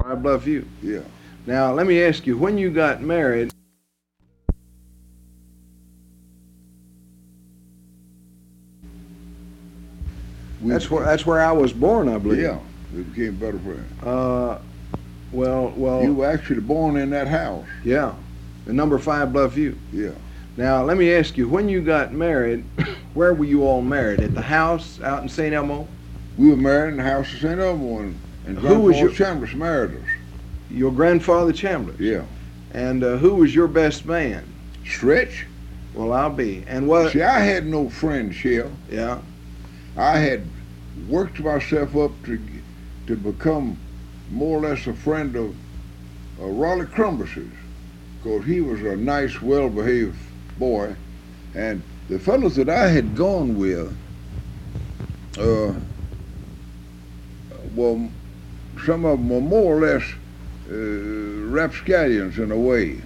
Bluffview. Yeah. Now, let me ask you, when you got married, We, that's where I was born, I believe. yeah, we became better friends. Uh, well. You were actually born in that house. Yeah, the number 5 Bluffview. Yeah. Now, let me ask you, when you got married, where were you all married? At the house out in St. Elmo? We were married in the house of St. Elmo, and Who was Grandpa your- Chambers married us. Your grandfather Chandler. Yeah. And who was your best man? Stretch? Well, I'll be. And what? See, I had no friends, Shell. Yeah. I had worked myself up to become more or less a friend of Raleigh Crumbuses, because he was a nice, well-behaved boy, and the fellows that I had gone with, well, some of them were more or less rapscallions in a way.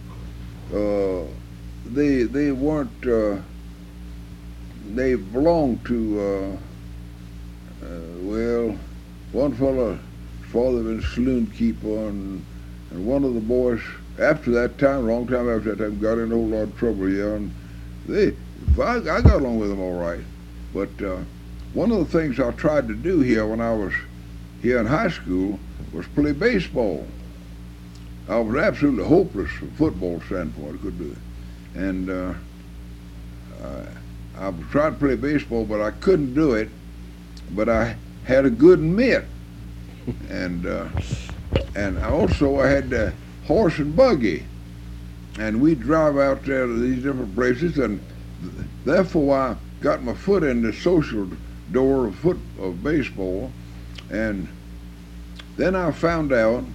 They weren't. They belonged to. Well, one fellow, his father was a saloon keeper, and one of the boys after that time, a long time after that time, got in a whole lot of trouble here, and I got along with them all right. But one of the things I tried to do here when I was here in high school was play baseball. I was absolutely hopeless from a football standpoint. I couldn't do it. And I tried to play baseball, but I couldn't do it. But I had a good mitt. And also I had the horse and buggy. And we'd drive out there to these different places, and therefore I got my foot in the social door of baseball. And then I found out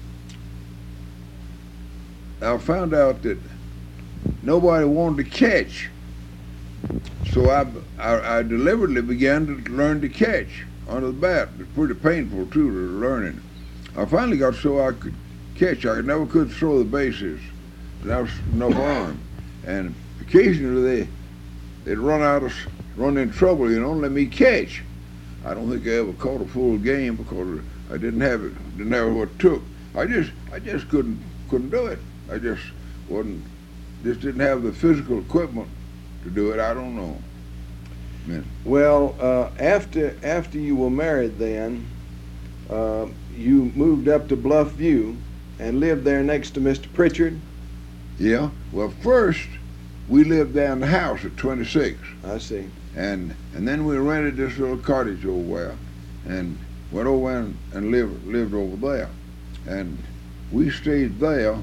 that nobody wanted to catch. So I deliberately began to learn to catch under the bat. It's pretty painful too to learning. I finally got so I could catch. I never could throw the bases. That was no harm. And occasionally they'd run in trouble, and let me catch. I don't think I ever caught a full game because I didn't have what it took. I just couldn't do it. I just didn't have the physical equipment to do it. I don't know. Man. Well, after you were married, then you moved up to Bluffview and lived there next to Mr. Pritchard. Yeah. Well, first we lived down the house at 26. I see. And then we rented this little cottage over there, and went over and lived over there, and we stayed there.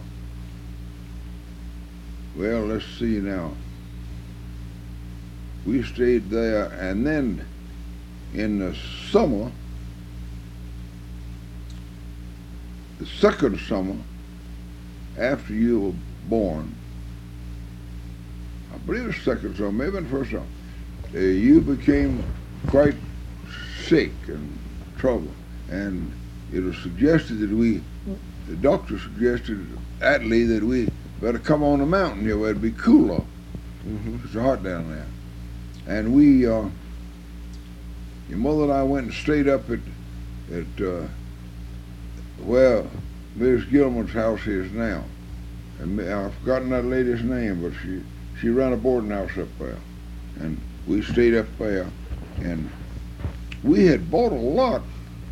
Well, let's see now. We stayed there, and then in the summer, the second summer after you were born, I believe the second summer, maybe the first summer, you became quite sick and trouble, and it was suggested that the doctor suggested Atlee that we better come on the mountain here where it'd be cooler. Mm-hmm. It's hot down there. And we, your mother and I went and stayed up at where Miss Gilman's house is now. And I've forgotten that lady's name, but she ran a boarding house up there. And we stayed up there, and we had bought a lot,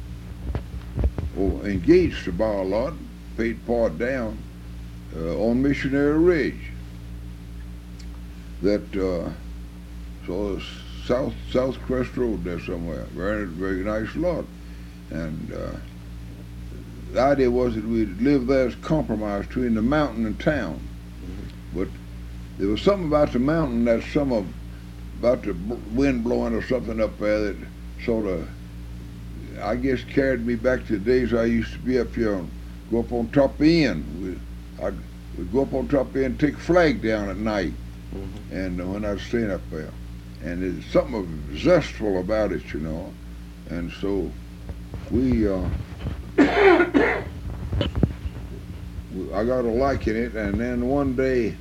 or engaged to buy a lot, paid part down, on Missionary Ridge. That, so South Crest Road there somewhere, very, very nice lot. And the idea was that we'd live there as compromise between the mountain and town. Mm-hmm. But there was something about the mountain that about the wind blowing or something up there that sort of, I guess, carried me back to the days I used to be up here and go up on top of the inn. We'd go up on top of the inn and take a flag down at night. Mm-hmm. And when I was staying up there. And there's something zestful about it, And so I got to liking it, and then one day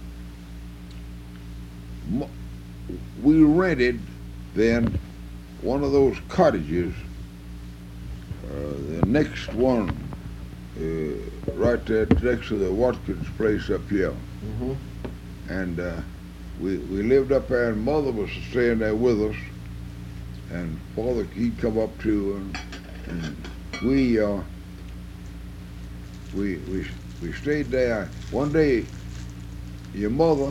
we rented then one of those cottages, the next one right there next to the Watkins place up here. Mm-hmm. And we lived up there, and Mother was staying there with us, and Father, he'd come up too, and we stayed there. One day, your mother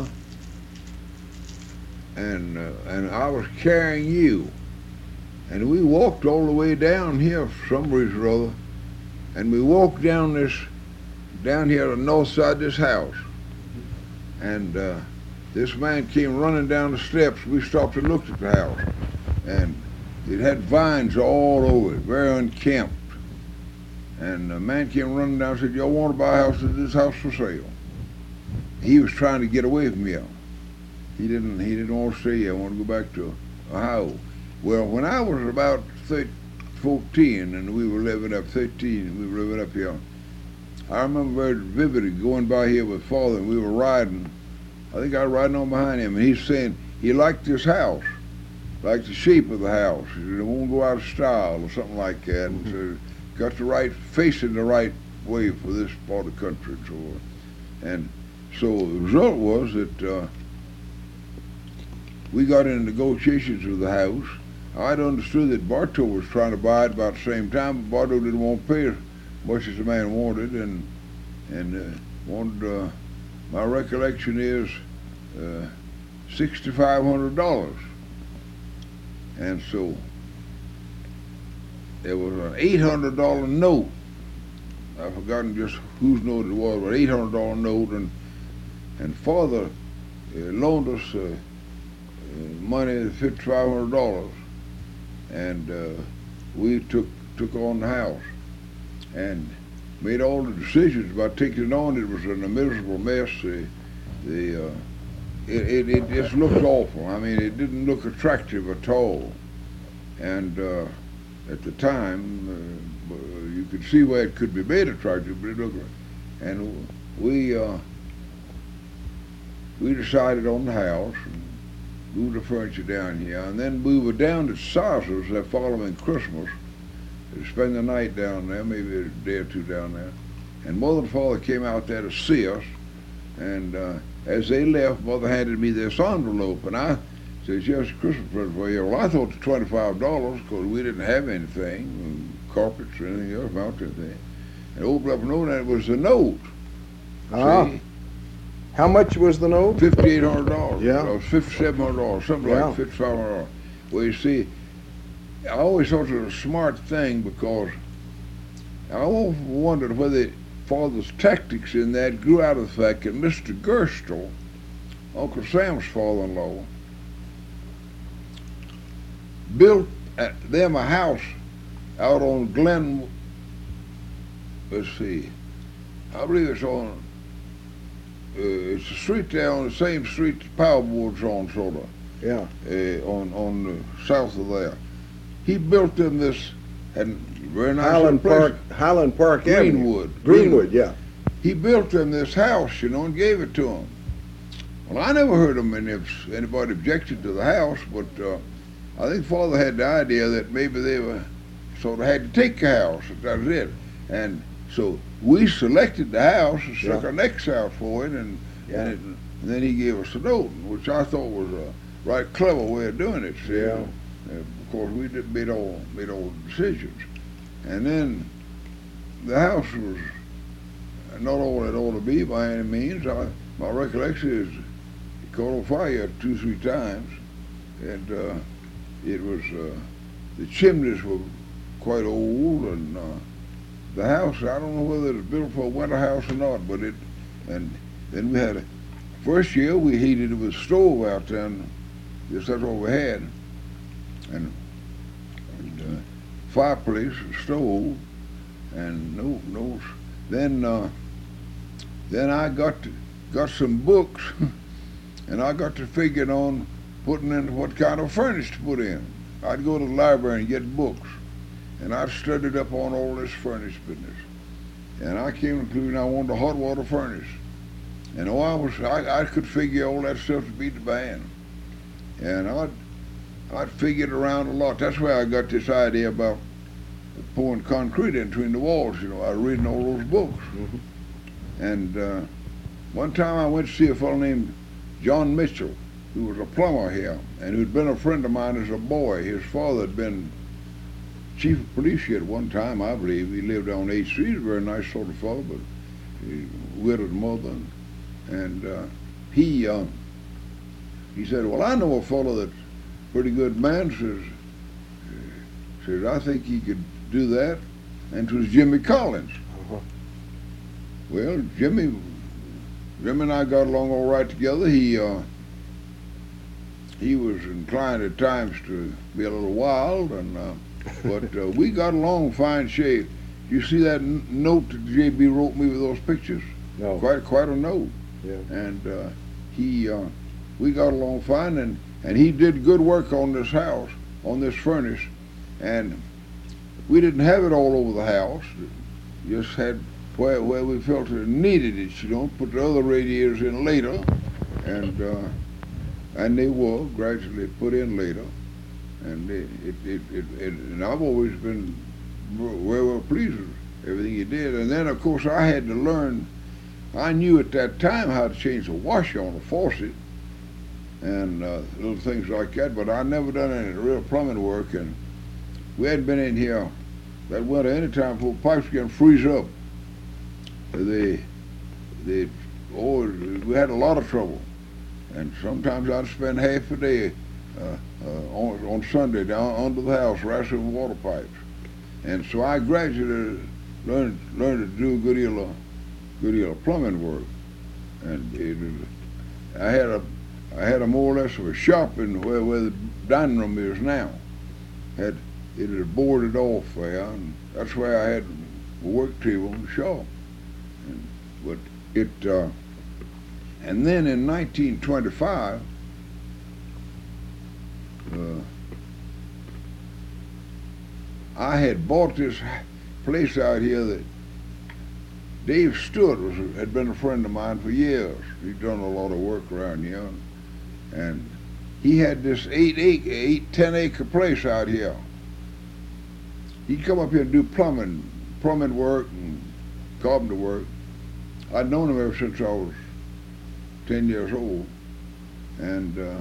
and I was carrying you, and we walked all the way down here for some reason or other, and we walked down here on the north side of this house, and this man came running down the steps. We stopped and looked at the house, and it had vines all over it, very unkempt. And the man came running down and said, "Y'all want to buy a house? Is this house for sale?" He was trying to get away from you. He didn't want to stay here. I want to go back to Ohio. Well, when I was about 14 and we were living up 13, we were living up here, I remember very vividly going by here with Father, and we were riding. I think I was riding on behind him, and he's saying he liked this house, liked the shape of the house. He said, "It won't go out of style," or something like that. And so got the right, facing the right way for this part of the country. And so the result was that we got into negotiations with the house. I'd understood that Bartow was trying to buy it about the same time, but Bartow didn't want to pay as much as the man wanted, and wanted, my recollection is, $6,500. And so there was an $800 note. I've forgotten just whose note it was, but $800 note, and Father loaned us money, $5,500, and we took on the house and made all the decisions about taking it on. It was a miserable mess. It just looked awful. I mean, it didn't look attractive at all. And at the time, you could see where it could be made attractive, but it looked. And we decided on the house and moved the furniture down here, and then we were down at Saucer's that following Christmas to spend the night down there, maybe a day or two down there. And Mother and Father came out there to see us, and as they left, Mother handed me this envelope, and I said, "Yes, Christmas present for you." Well, I thought the $25, because we didn't have anything, carpets or anything else, about anything. And opened up and opened it, was the note. See? How much was the note? $5,800. Yeah. It was $5,700, something Yeah. like $5,500. Well, you see, I always thought it was a smart thing, because I often wondered whether Father's tactics in that grew out of the fact that Mr. Gerstle, Uncle Sam's father-in-law, built them a house out on Glen, let's see, I believe it's on, it's a street there on the same street the Power Board's on, sort of. Yeah. On the south of there. He built them this, and very nice Highland place. Park Greenwood. Avenue. Greenwood, yeah. He built them this house, and gave it to them. Well, I never heard them, and if anybody objected to the house, but I think Father had the idea that maybe they were sort of had to take the house. That was it. And so we selected the house and stuck our necks out for it, and then he gave us a note, which I thought was a right clever way of doing it. See? Yeah. Of course, we did made all the decisions, and then the house was not all it ought to be by any means. My recollection is it caught on fire 2-3 times, and it was the chimneys were quite old, and the house, I don't know whether it was built for a winter house or not, but and then we had first year we heated it with a stove out there, and just that's what we had, and fireplace, stove, and no. Then I got some books, and I got to figuring on putting in what kind of furnace to put in. I'd go to the library and get books, and I studied up on all this furnace business, and I came to the conclusion I wanted a hot water furnace, and I could figure all that stuff to beat the band, and I'd figured around a lot. That's where I got this idea about pouring concrete in between the walls. You know, I was reading all those books. Mm-hmm. And one time I went to see a fellow named John Mitchell, who was a plumber here, and who'd been a friend of mine as a boy. His father had been chief of police here at one time, I believe. He lived on 8th Street, a very nice sort of fellow, but he widowed mother. And he said, well, I know a fellow that's a pretty good man, says, I think he could do that. And it was Jimmy Collins. Uh-huh. Well, Jimmy and I got along all right together. He was inclined at times to be a little wild, but we got along fine shape. You see that note that J.B. wrote me with those pictures? No. Quite a note. Yeah. And we got along fine, and he did good work on this house, on this furnace, and we didn't have it all over the house. Just had where we felt it needed it, you know. Put the other radiators in later, and they were gradually put in later, and and I've always been very well pleased with everything he did. And then of course I had to learn. I knew at that time how to change the washer on a faucet and little things like that, but I never done any real plumbing work, and we hadn't been in here that winter any time before pipes began to freeze up. We had a lot of trouble, and sometimes I'd spend half a day on Sunday down under the house racing water pipes, and so I gradually learned to do a good deal of plumbing work, and I had a more or less of a shop in where the dining room is now. It had boarded off there, and that's where I had a work table in the shop. And then in 1925, I had bought this place out here that Dave Stewart had been a friend of mine for years. He'd done a lot of work around here, and he had this 10-acre place out here. He'd come up here and do plumbing work and carpenter work. I'd known him ever since I was 10 years old, and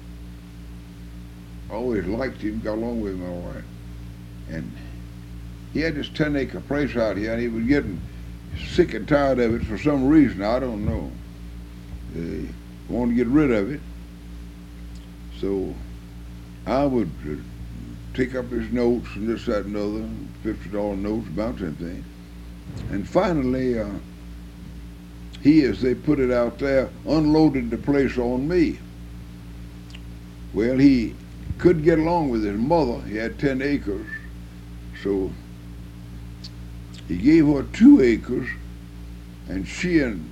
I always liked him, got along with him all right. And he had this 10-acre place out here, and he was getting sick and tired of it for some reason. I don't know. He wanted to get rid of it. So I would take up his notes and this, that, and other, $50 notes, about that thing. And finally, he, as they put it out there, unloaded the place on me. Well, he couldn't get along with his mother. He had 10 acres. So he gave her 2 acres, and she and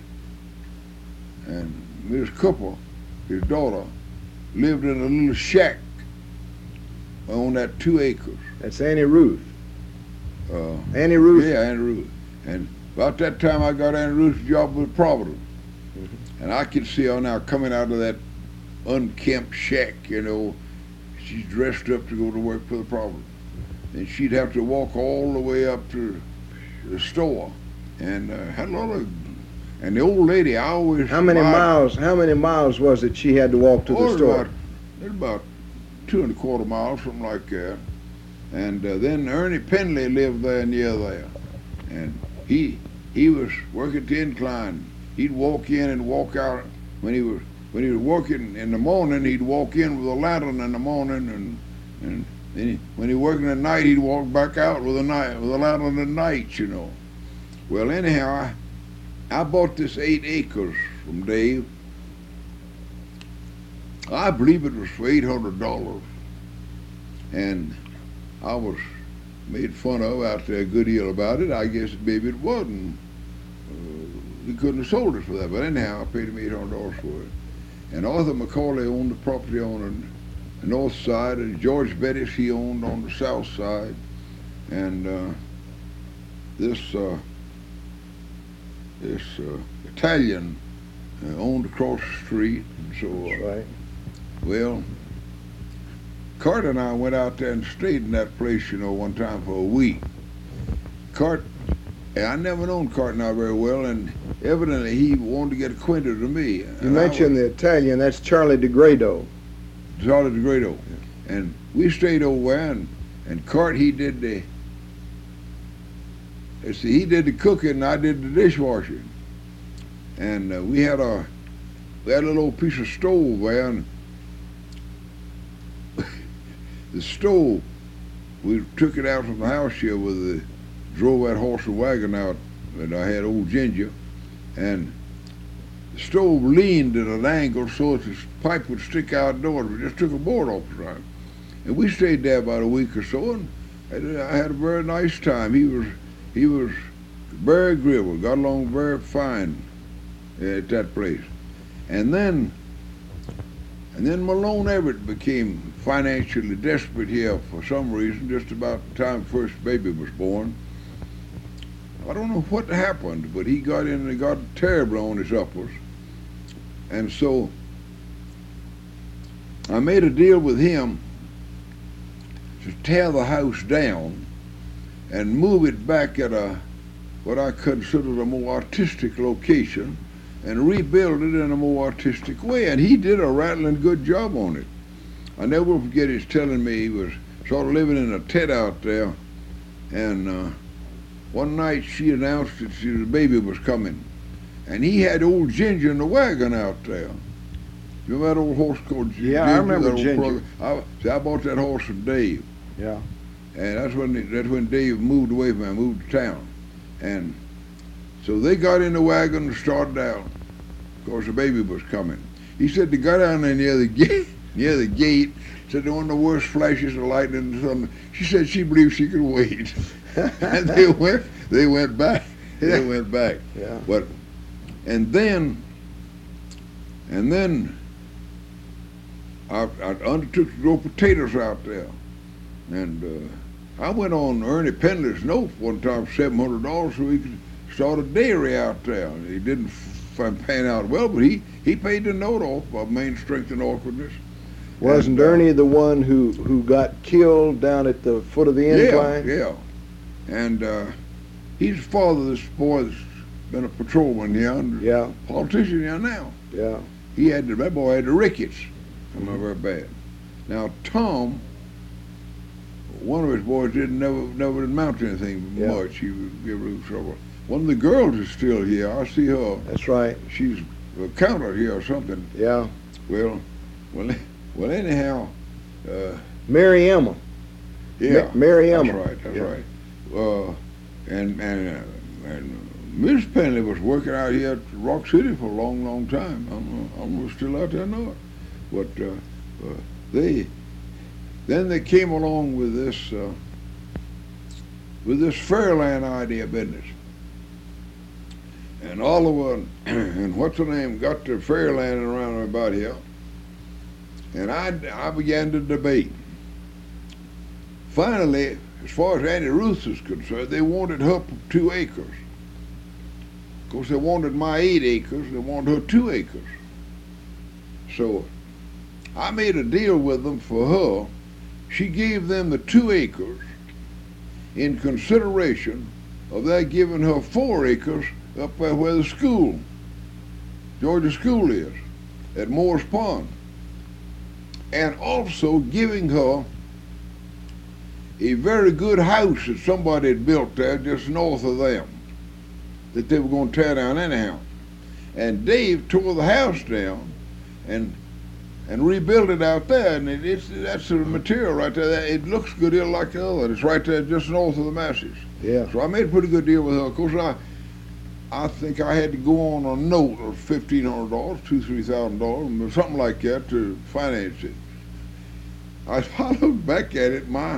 Miss Cooper, his daughter, lived in a little shack on that 2 acres. That's Annie Ruth. Annie Ruth? Yeah, Annie Ruth. And about that time I got Annie Ruth's job with Providence. Mm-hmm. And I could see her now coming out of that unkempt shack, you know. She's dressed up to go to work for the Providence. And she'd have to walk all the way up to the store, and had a lot of. And the old lady, I always. How many miles was it she had to walk to the store? About 2¼ miles, something like that. And then Ernie Penley lived there near there, and he was working at the incline. He'd walk in and walk out when he was working in the morning. He'd walk in with a lantern in the morning, and then when he working at night, he'd walk back out with a lantern at night, you know. Well, anyhow, I bought this 8 acres from Dave. I believe it was for $800, and I was made fun of out there a good deal about it. I guess maybe it wasn't. We couldn't have sold it for that, but anyhow, I paid him $800 for it. And Arthur McCauley owned the property on the north side, and George Bettis he owned on the south side, and this Italian owned across the street. And so, right. Well, Cart and I went out there and stayed in that place, one time for a week. Cart, I never known Cart now very well, and evidently he wanted to get acquainted with me. You mentioned the Italian, that's Charlie DeGrado. Charlie DeGrado. And we stayed over there, and Cart, he did the cooking, and I did the dishwashing. And we had a little old piece of stove there, and the stove, we took it out from the house here drove that horse and wagon out, and I had old Ginger, and the stove leaned at an angle so that the pipe would stick out doors. We just took a board off the side. And we stayed there about a week or so, and I had a very nice time. He was very agreeable, got along very fine at that place. And then Malone Everett became financially desperate here for some reason, just about the time first baby was born. I don't know what happened, but he got terribly on his uppers. And so I made a deal with him to tear the house down and move it back at what I considered a more artistic location and rebuild it in a more artistic way. And he did a rattling good job on it. I never will forget his telling me he was sort of living in a tent out there, and one night she announced that the baby was coming, and he had old Ginger in the wagon out there. You remember that old horse called Ginger? Yeah, I remember Ginger. I bought that horse from Dave. Yeah. And that's when Dave moved away from me, moved to town. And so they got in the wagon and started out. Of course, the baby was coming. He said they got down there near the gate, said there weren't the worst flashes of lightning and something. She said she believed she could wait. And they went back. They went back. Yeah. But and then I undertook to grow potatoes out there, and I went on Ernie Pendley's note one time, $700, so he could start a dairy out there. He didn't pan out well, but he paid the note off by main strength and awkwardness. Wasn't Ernie the one who got killed down at the foot of the incline? Yeah. And he's the father of this boy that's been a patrolman here, and a politician here now. Yeah. That boy had the rickets. Not very bad. Now Tom, one of his boys never amount to anything much. He would give her trouble. One of the girls is still here. I see her. That's right. She's a counter here or something. Yeah. Well. Anyhow. Mary Emma. Yeah. Mary Emma. That's right. And Miss Penley was working out here at Rock City for a long, long time. I'm still out there now. But they came along with this Fairland idea business, and Oliver and what's her name got to Fairland around about here, and I began to debate. Finally, as far as Annie Ruth is concerned, they wanted her 2 acres. Of course, they wanted my 8 acres. They wanted her 2 acres. So I made a deal with them for her. She gave them the 2 acres in consideration of that giving her 4 acres up there where the school, Georgia School is, at Moore's Pond. And also giving her a very good house that somebody had built there just north of them that they were going to tear down anyhow. And Dave tore the house down and rebuilt it out there, and that's the material right there. It looks good, it'll like the other. It's right there just north of the Masses. Yeah. So I made a pretty good deal with her. Of course, I think I had to go on a note of $1,500, $2,000-3,000, something like that to finance it. I look back at it, my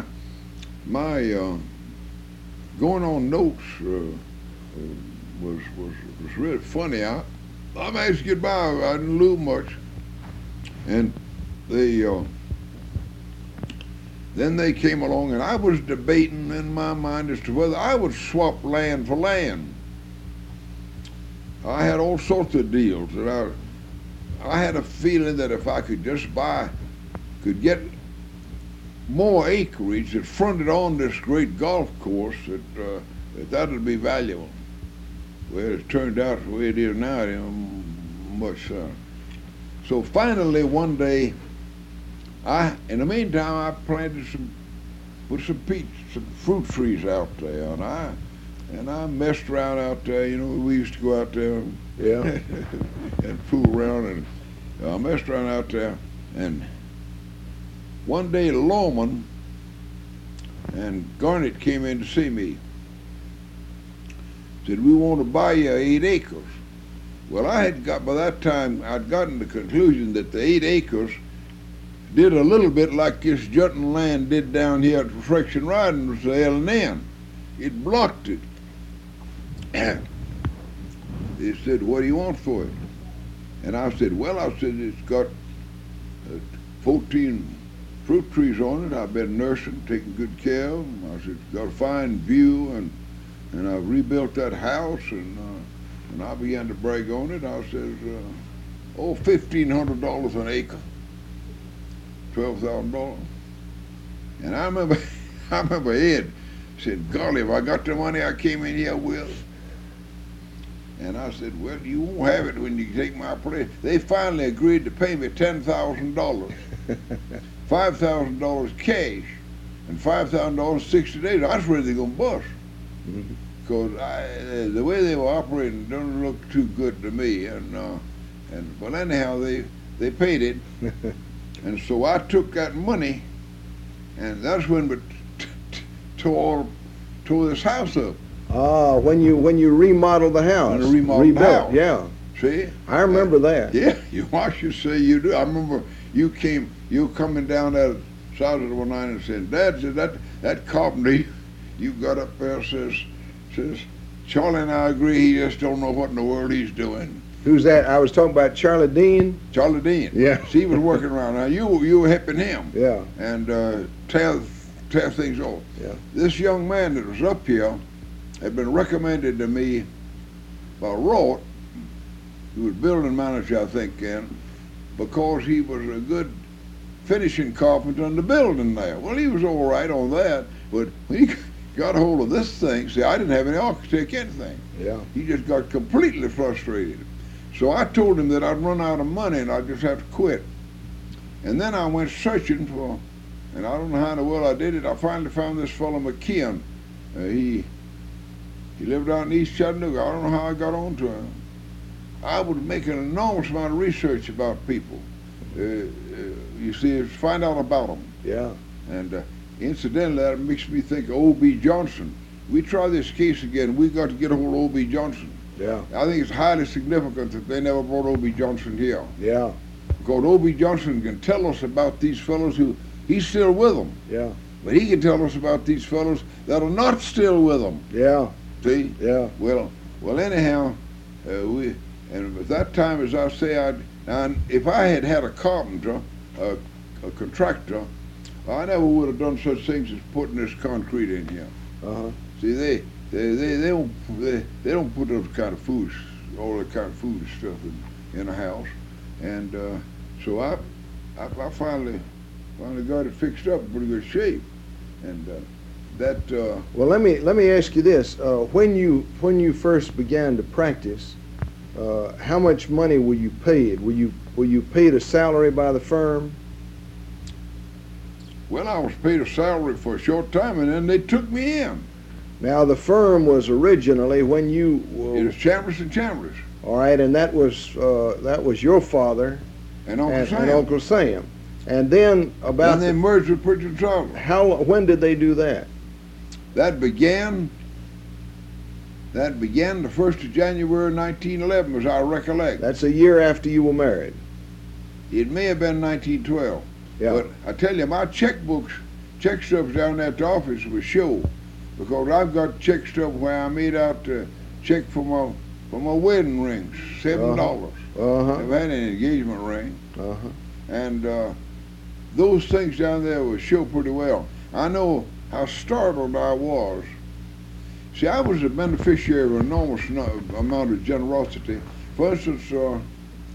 going on notes was really funny. I managed to get by. I didn't lose much. And then they came along, and I was debating in my mind as to whether I would swap land for land. I had all sorts of deals that I had a feeling that if I could just get more acreage that fronted on this great golf course that would be valuable. Well, it turned out the way it is now, it ain't much. So finally, one day, in the meantime, I planted put some fruit trees out there, and I messed around out there. You know, we used to go out there, Yeah. and fool around, and I messed around out there. And one day, Loman and Garnett came in to see me. Said, we want to buy you 8 acres. Well, by that time, I'd gotten to the conclusion that the 8 acres did a little bit like this jutting land did down here at Friction Riding with the L&N. It blocked it. They said, what do you want for it? And I said, well, it's got 14 fruit trees on it. I've been nursing, taking good care of them. I said, it's got a fine view, and I've rebuilt that house, and I began to brag on it. I said, $1,500 an acre, $12,000. And I remember Ed said, golly, if I got the money I came in here with. And I said, well, you won't have it when you take my place. They finally agreed to pay me $10,000, $5,000 cash, and $5,000 60 days. I was ready to go bust. Because the way they were operating don't look too good to me. But anyhow, they paid it. And so I took that money, and that's when we tore this house up. When you remodeled the house. When I remodeled the house. Yeah. See? I remember that. Yeah, I should say you do. I remember you coming down that side of the 190 and saying, Dad, said that carpenter you got up there says, Charlie and I agree, he just don't know what in the world he's doing. Who's that? I was talking about Charlie Dean. Charlie Dean. Yeah. See, he was working around. Now you were helping him. Yeah. And tear things off. Yeah. This young man that was up here had been recommended to me by Roth, who was building manager, I think, then, because he was a good finishing carpenter in the building there. Well, he was all right on that, but when he got a hold of this thing, see, I didn't have any architect anything. Yeah. He just got completely frustrated. So I told him that I'd run out of money and I'd just have to quit. And then I went searching for, and I don't know how in the world I did it, I finally found this fellow McKeon. He lived out in East Chattanooga. I don't know how I got on to him. I was making an enormous amount of research about people. You see, find out about them. Yeah. And incidentally, that makes me think of O.B. Johnson. We try this case again, we got to get a hold of O.B. Johnson. Yeah. I think it's highly significant that they never brought O.B. Johnson here. Yeah. Because O.B. Johnson can tell us about these fellows who, he's still with them. Yeah. But he can tell us about these fellows that are not still with them. Yeah. See? Yeah. Well, anyhow, and at that time, as I say, if I had had a carpenter, a contractor, I never would have done such things as putting this concrete in here. Uh-huh. See, they don't put those kind of foods, all that kind of food stuff in a house, and so I finally got it fixed up in pretty good shape, and Well, let me ask you this: when you first began to practice, how much money were you paid? Were you paid a salary by the firm? Well, I was paid a salary for a short time, and then they took me in. Now, the firm was originally when you. It was Chambers and Chambers. All right, and that was your father And Uncle Sam. and Uncle Sam, and then about. And they merged with Pritchard Sawyer. When did they do that? That began the 1st of January 1911, as I recollect. That's a year after you were married. It may have been 1912. Yeah. But I tell you, my check stubs down at the office was show, because I've got check stub where I made out the check for my wedding rings, $7. Uh-huh. Never had any engagement ring. Uh-huh. And those things down there would show pretty well. I know how startled I was. See, I was a beneficiary of an enormous amount of generosity. For instance,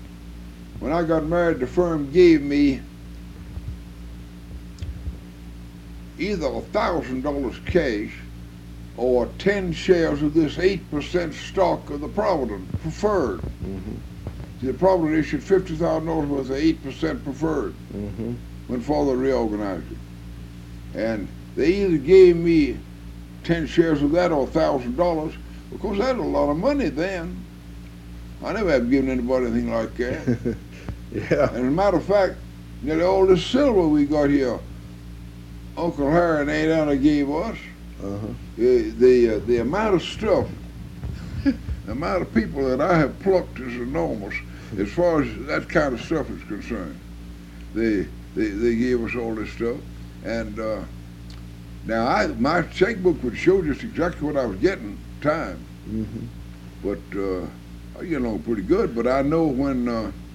when I got married, the firm gave me either $1,000 cash or 10 shares of this 8% stock of the Provident preferred. Mm-hmm. The Provident issued $50,000 worth of 8% preferred Mm-hmm. when Father reorganized it. And they either gave me 10 shares of that or $1,000. Of course, that was a lot of money then. I never have given anybody anything like that. Yeah. And as a matter of fact, nearly all this silver we got here, Uncle Harry and Aunt Anna gave us. Uh-huh. The amount of stuff, the amount of people that I have plucked is enormous as far as that kind of stuff is concerned. They gave us all this stuff, and now my checkbook would show just exactly what I was getting at the time, Mm-hmm. but I get along pretty good. But I know when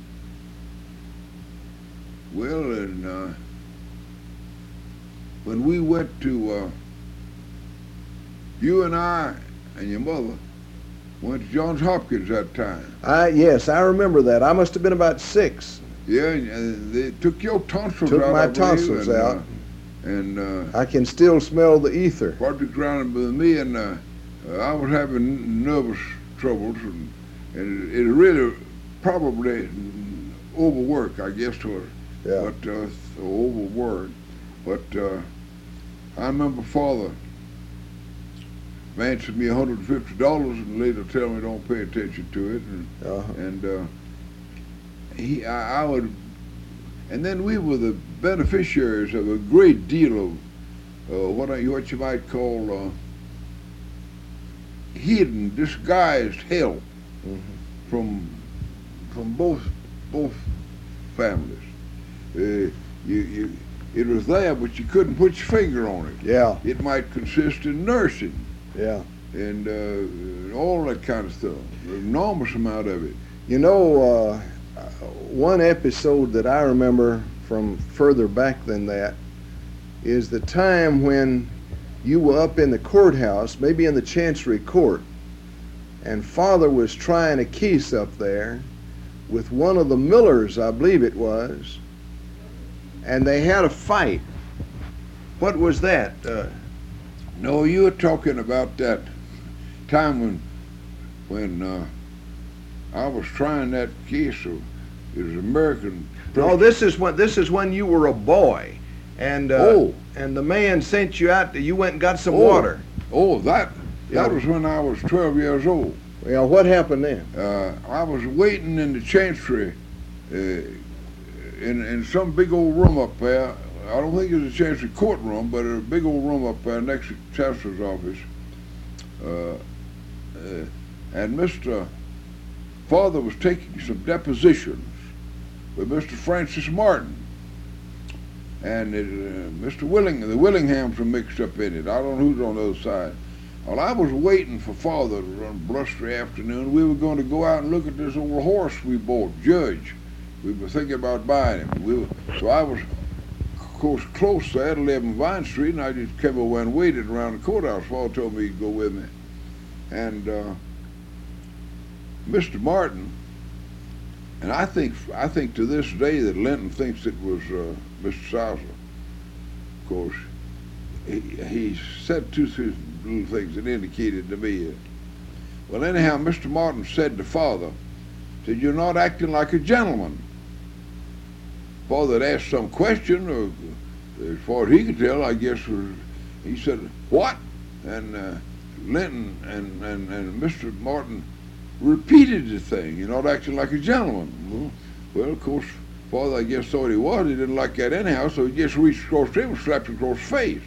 when we went to you and I and your mother went to Johns Hopkins that time. Yes, I remember that. I must have been about 6. Yeah, and they took your tonsils Took out. my I believe, tonsils out. And I can still smell the ether. Project around with me, and I was having nervous troubles, and it really probably overwork, I guess, to it. Yeah. But overwork. But I remember Father advancing me $150 and later tell me don't pay attention to it, and I would, and then we were the beneficiaries of a great deal of what you might call hidden, disguised help Mm-hmm. from both families. It was there, but you couldn't put your finger on it. Yeah. It might consist in nursing Yeah. and all that kind of stuff. An enormous amount of it. You know, one episode that I remember from further back than that is the time when you were up in the courthouse, maybe in the Chancery Court, and Father was trying a case up there with one of the Millers, I believe it was, and they had a fight. What was that? No, you were talking about that time when I was trying that case of it was American. No, this is when you were a boy, and and the man sent you out. You went and got some water. Oh, that Yeah. was when I was 12 years old. Well, what happened then? I was waiting in the Chancery in some big old room up there. I don't think it was a Chancery courtroom, but a big old room up there next to the Chancellor's office. And Mr. Father was taking some depositions with Mr. Francis Martin. And the Willinghams were mixed up in it. I don't know who's on the other side. Well, I was waiting for Father on blustery afternoon. We were going to go out and look at this old horse we bought, Judge. We were thinking about buying him. So I was, of course, close there at 11 Vine Street, and I just came over and waited around the courthouse. Father told me he'd go with me. And Mr. Martin, and I think to this day that Linton thinks it was Mr. Sousa. Of course, he said two little things that indicated to me. Well, anyhow, Mr. Martin said to Father, said, "You're not acting like a gentleman." Father had asked some question, or as far as he could tell, I guess, he said, "What?" And Linton and Mr. Martin repeated the thing, "You're not acting like a gentleman." Well, of course, Father, I guess, thought he was. He didn't like that anyhow, so he just reached across the table and slapped him across the face.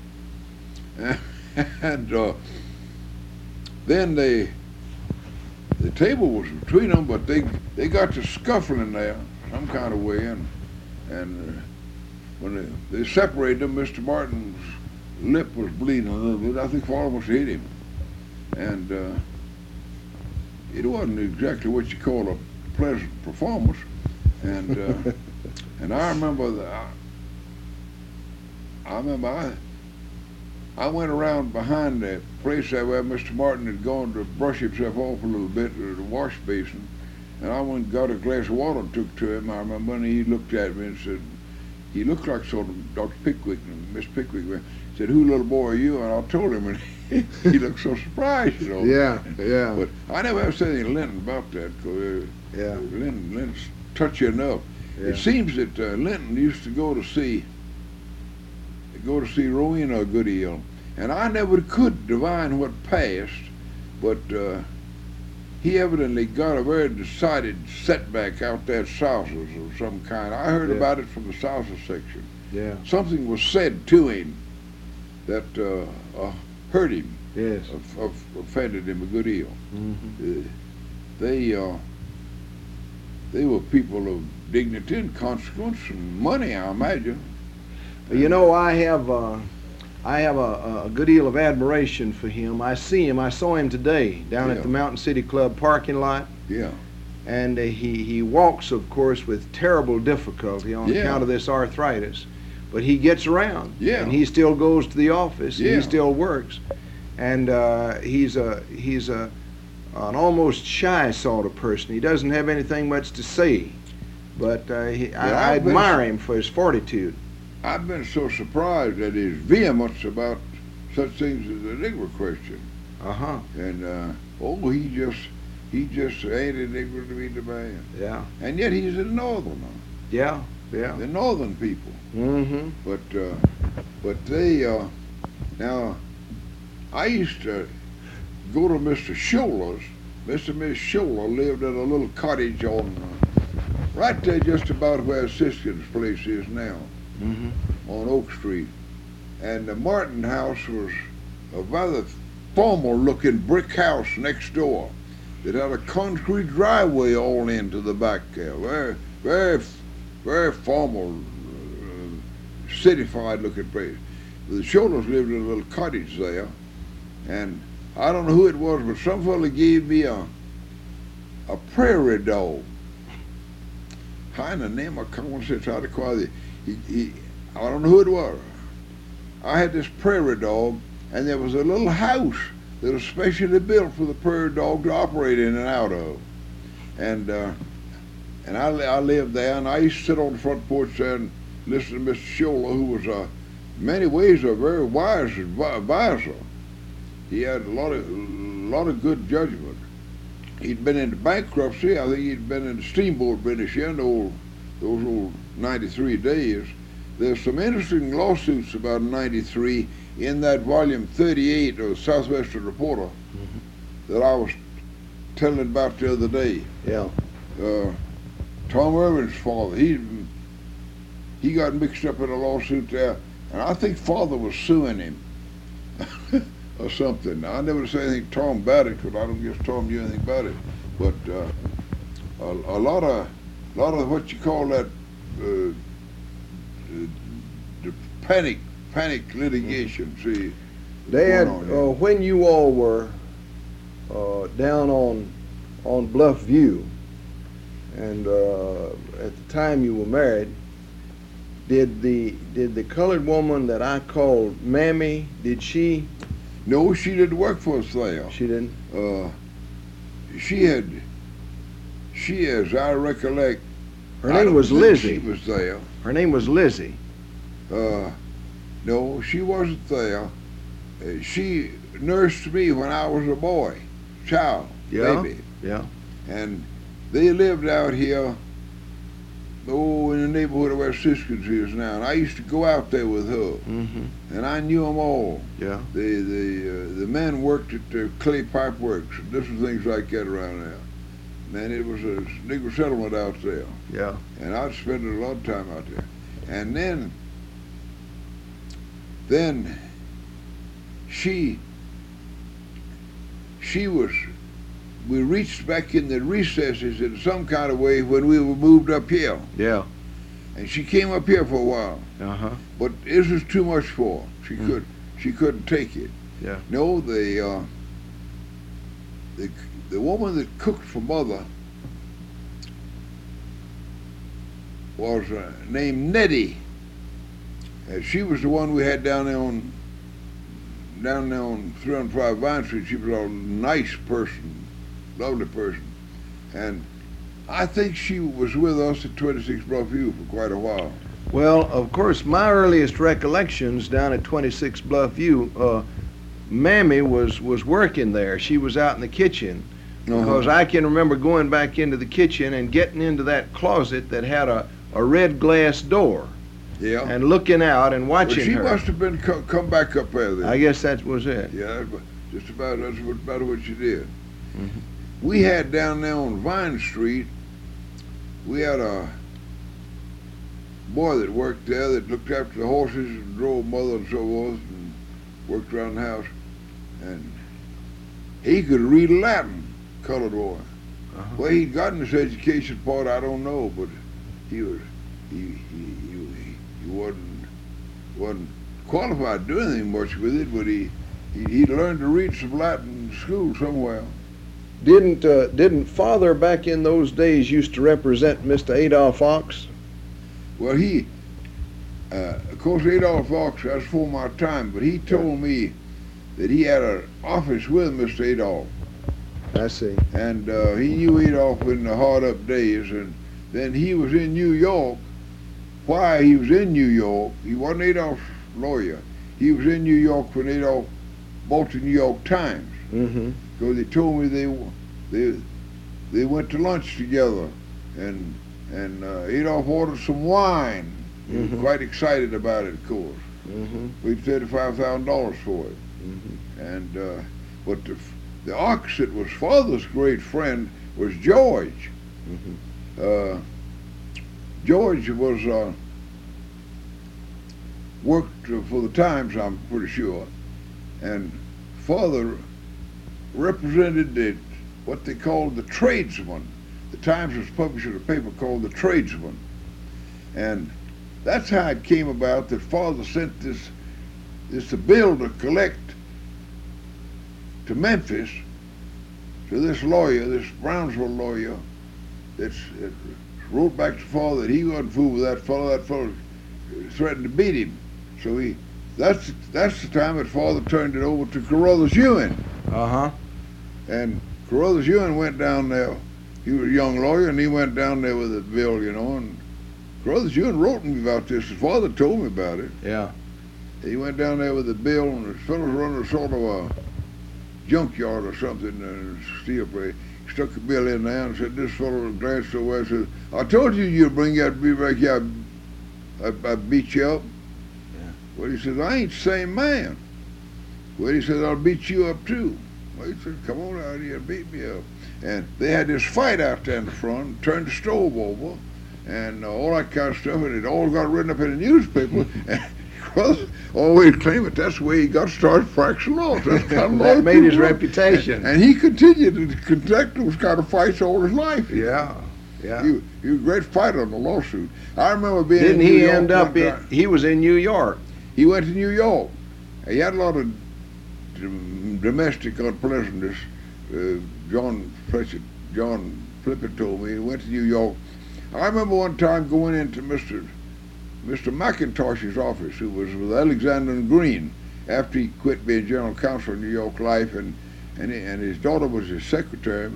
And then the table was between them, but they got to scuffling there some kind of way, and when they separated them, Mr. Martin's lip was bleeding a little bit. I think Father almost hit him, and it wasn't exactly what you call a pleasant performance. And and I remember that. I went around behind the place there where Mr. Martin had gone to brush himself off a little bit at the wash basin, and I went and got a glass of water and took to him. I remember, and he looked at me and said, he looked like sort of Dr. Pickwick and Miss Pickwick. Said, "Who little boy are you?" And I told him, and he looked so surprised, you know. Yeah, yeah. But I never have said anything to Linton about that, because Yeah. Linton's touchy enough. Yeah. It seems that Linton used to go to see Rowena a good deal, and I never could divine what passed, but he evidently got a very decided setback out there at Sousa's of some kind. I heard Yeah. about it from the Sousa section. Yeah. Something was said to him that hurt him, Yes. offended him a good deal. Mm-hmm. They were people of dignity and consequence and money, I imagine. You know, I have a good deal of admiration for him. I saw him today down Yeah. at the Mountain City Club parking lot, Yeah, and he walks, of course, with terrible difficulty on Yeah. account of this arthritis, but he gets around. Yeah. And he still goes to the office. And Yeah. he still works, and he's an almost shy sort of person. He doesn't have anything much to say, but I I've been- admire him for his fortitude. I've been so surprised at his vehemence about such things as the Negro question. Uh-huh. And he just ain't a Negro to be the man. Yeah. And yet he's a Northerner. Yeah. Yeah. The Northern people. Mm-hmm. But they now I used to go to Mr. Scholer's. Mr. and Miss Scholer lived at a little cottage on right there just about where Siskin's place is now, Mm-hmm. on Oak Street. And the Martin house was a rather formal looking brick house next door that had a concrete driveway all into the back there. Very formal, cityfied looking place. The Schollers lived in a little cottage there, and I don't know who it was, but some fella gave me a prairie dog. How in the name of common sense, how to call it? I don't know who it was. I had this prairie dog, and there was a little house that was specially built for the prairie dog to operate in and out of. And I lived there, and I used to sit on the front porch there and listen to Mr. Scholer, who was in many ways a very wise advisor. He had a lot of good judgment. He'd been into bankruptcy. I think he'd been in the steamboat business in those old 93 days. There's some interesting lawsuits about 93 in that volume 38 of the Southwestern Reporter that I was telling about the other day. Yeah. Tom Irwin's father, he got mixed up in a lawsuit there, and I think father was suing him or something. Now, I never say anything to Tom about it, because I don't guess Tom knew anything about it. But a lot of what you call that the panic litigation. See, Dad, going on here. when you all were down on Bluff View, and at the time you were married, did the colored woman that I called Mammy, did she? No, she didn't work for us there. She didn't. She, as I recollect, Her I name don't was think Lizzie. She was there. Her name was Lizzie. No, she wasn't there. She nursed me when I was a boy, child, Yeah. baby. Yeah. And they lived out here, in the neighborhood of where Siskins is now. And I used to go out there with her, Mm-hmm. and I knew them all. Yeah. The men worked at the clay pipe works and different things like that around there. Man, it was a Negro settlement out there. Yeah. And I'd spend a lot of time out there. And then we reached back in the recesses in some kind of way when we were moved up here. Yeah. And she came up here for a while. Uh-huh. But this was too much for her. She couldn't take it. Yeah. No, the woman that cooked for Mother was named Nettie. And she was the one we had down there on 305 Vine Street. She was a nice person, lovely person. And I think she was with us at 26 Bluff View for quite a while. Well, of course, my earliest recollections down at 26 Bluff View, Mammy was working there. She was out in the kitchen because I can remember going back into the kitchen and getting into that closet that had a red glass door Yeah. and looking out and Well, watching she her. must have been come back up there then. I guess that was it. Yeah, that's about what you did. Mhm. We had down there on Vine Street, we had a boy that worked there that looked after the horses and drove mother and so forth and worked around the house. And he could read Latin, colored boy. Uh-huh. Where he'd gotten his education part, I don't know, but he wasn't qualified to do anything much with it, but he learned to read some Latin in school somewhere. Didn't Father back in those days used to represent Mr. Adolph Ox? Well, of course, Adolph Fox, that's before my time, but he told me that he had an office with Mr. Adolph, I see. and he knew Adolph in the hard-up days, and then he was in New York. Why he was in New York, he wasn't Adolph's lawyer. He was in New York when Adolph bought the New York Times. Mm-hmm. So they told me they went to lunch together, and Adolph ordered some wine. He was Mhm. quite excited about it, of course. Mm-hmm. We paid $35,000 for it. Mm-hmm. And but the ox that was Father's great friend was George. Mm-hmm. George was worked for the Times, I'm pretty sure, and Father represented what they called the tradesman. The Times was publishing a paper called the Tradesman, and that's how it came about that Father sent this bill to collect to Memphis to this lawyer, this Brownsville lawyer, that wrote back to Father that he wasn't fooled with that fellow. That fellow threatened to beat him. So that's the time that Father turned it over to Carruthers Ewing. Uh-huh. And Carruthers Ewing went down there. He was a young lawyer, and he went down there with the bill, and Carruthers Ewing wrote me about this. His father told me about it. Yeah. He went down there with the bill, and the fellows running sort of a junkyard or something, steel plate. He stuck the bill in there and said, this fellow glanced away and said, I told you you'd bring that beef back here. I beat you up. Yeah. Well, he said, I ain't the same man. Well, he said, I'll beat you up too. Well, he said, come on out here and beat me up. And they had this fight out there in the front, turned the stove over, and all that kind of stuff, and it all got written up in the newspaper. And Carruthers always claimed that that's the way he got started practicing law. That's kind of That law made his people were. reputation. And he continued to conduct those kind of fights all his life. Yeah. Yeah. He was a great fighter on the lawsuit. I remember being Didn't in New he York end up one in? time. He was in New York. He went to New York. He had a lot of domestic unpleasantness. John Flippett told me he went to New York. I remember one time going into Mr. McIntosh's office, who was with Alexander and Green, after he quit being general counsel of New York Life, and his daughter was his secretary.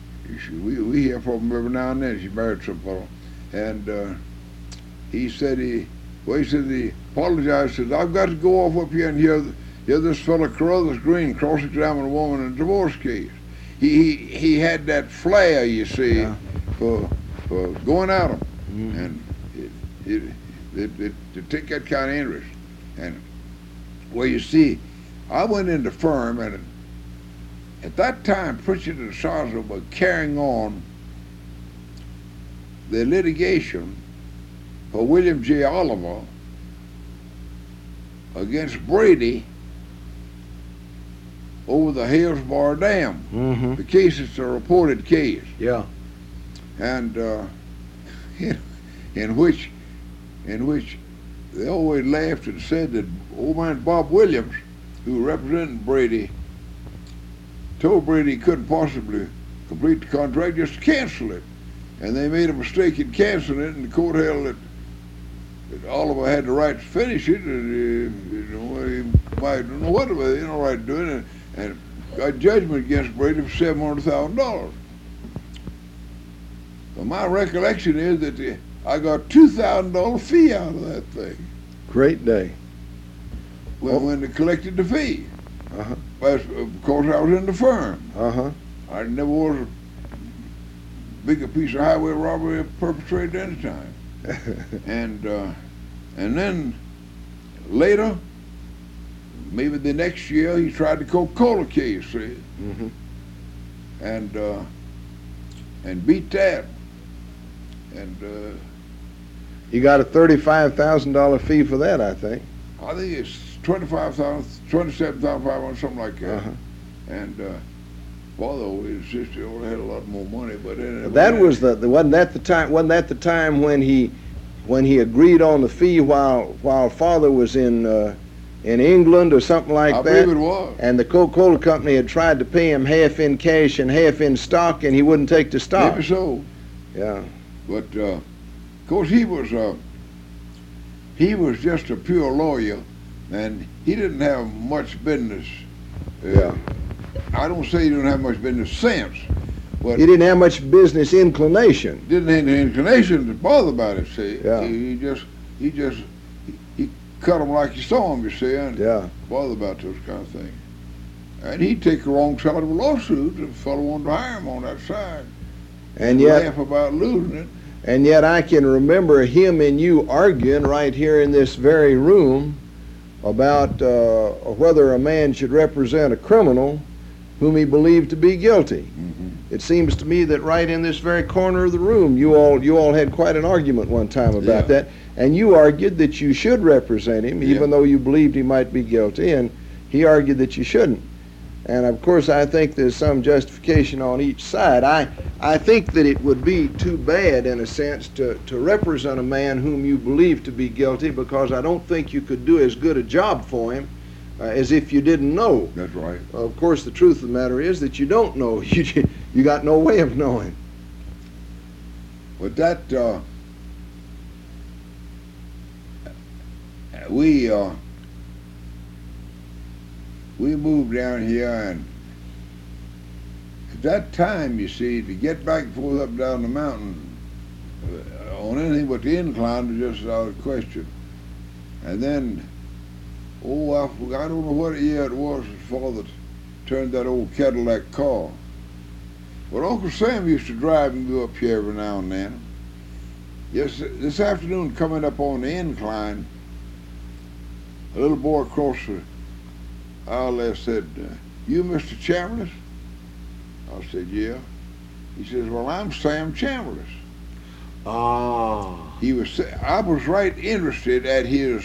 We hear from him every now and then. She married some fellow, and he said he apologized. Said, I've got to go off up here and hear this fellow Carruthers Green cross-examine a woman in a divorce case. He had that flair, you see, Yeah. for going at him, Mhm. and it to take that kind of interest. And well, you see, I went into firm, and at that time, Pritchard and Sarzo were carrying on the litigation for William J. Oliver against Brady over the Hillsborough Dam. Mm-hmm. The case is a reported case, Yeah. and in which they always laughed and said that old man Bob Williams, who represented Brady, told Brady he couldn't possibly complete the contract, just to cancel it. And they made a mistake in canceling it, and the court held that Oliver had the right to finish it, and he might know what he had no right to do it, and got judgment against Brady for $700,000. But my recollection is that I got $2,000 fee out of that thing Great day. when they collected the fee. Uh-huh. But of course, I was in the firm. Uh-huh. I never was a bigger piece of highway robbery perpetrated at any time. And then later, maybe the next year, he tried the Coca-Cola case, see, Mm-hmm. and beat that. And You got a $35,000 fee for that, I think. I think it's 27,500, something like that. Uh-huh. And although his sister only had a lot more money, but anyway, That was wasn't that the time? Wasn't that the time when he agreed on the fee while father was in England or something like I that? believe it was. And the Coca-Cola company had tried to pay him half in cash and half in stock, and he wouldn't take the stock. Maybe so. Yeah. But of course, he was just a pure lawyer, and he didn't have much business. Yeah. I don't say he didn't have much business sense, but He didn't have much business inclination. didn't have the inclination to bother about it. See, Yeah. he cut him like you saw him. You see, and Yeah. bother about those kind of things. And he'd take the wrong side of a lawsuit if a fellow wanted to hire him on that side, And yet, laugh about losing it. And yet I can remember him and you arguing right here in this very room about whether a man should represent a criminal whom he believed to be guilty. Mm-hmm. It seems to me that right in this very corner of the room, you all had quite an argument one time about Yeah. that, and you argued that you should represent him, even Yeah. though you believed he might be guilty, and he argued that you shouldn't. And of course, I think there's some justification on each side. I think that it would be too bad, in a sense, to represent a man whom you believe to be guilty, because I don't think you could do as good a job for him as if you didn't know. That's right. Of course, the truth of the matter is that you don't know. You got no way of knowing. But that we moved down here, and at that time, you see, to get back and forth up down the mountain on anything but the incline was just out of question. And then, I don't know what year it was his father turned that old Cadillac car. But Uncle Sam used to drive and go up here every now and then. Yes, this afternoon, coming up on the incline, a little boy across the aisle there said, "You Mr. Chambliss?" I said, "Yeah." He says, "Well, I'm Sam Chambliss." Ah. I was right interested at his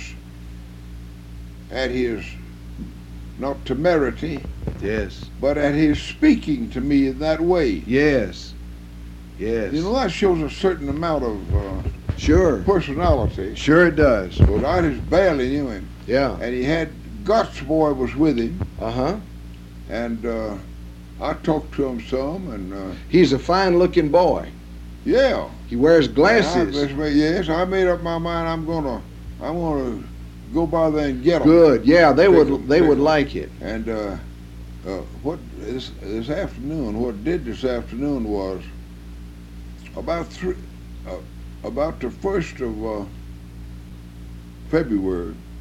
not temerity, Yes. but at his speaking to me in that way. Yes. Yes. You know, that shows a certain amount of Sure. personality. Sure it does. But I just barely knew him. Yeah. And he had, Gotts boy was with him, Uh-huh. and I talked to him some, and He's a fine-looking boy. yeah. He wears glasses. Yes, I made up my mind I'm gonna go by there and get him. Good. Yeah, they Pick would 'em, they pick would 'em. like it. And what this afternoon, what did this afternoon was about the 1st of February.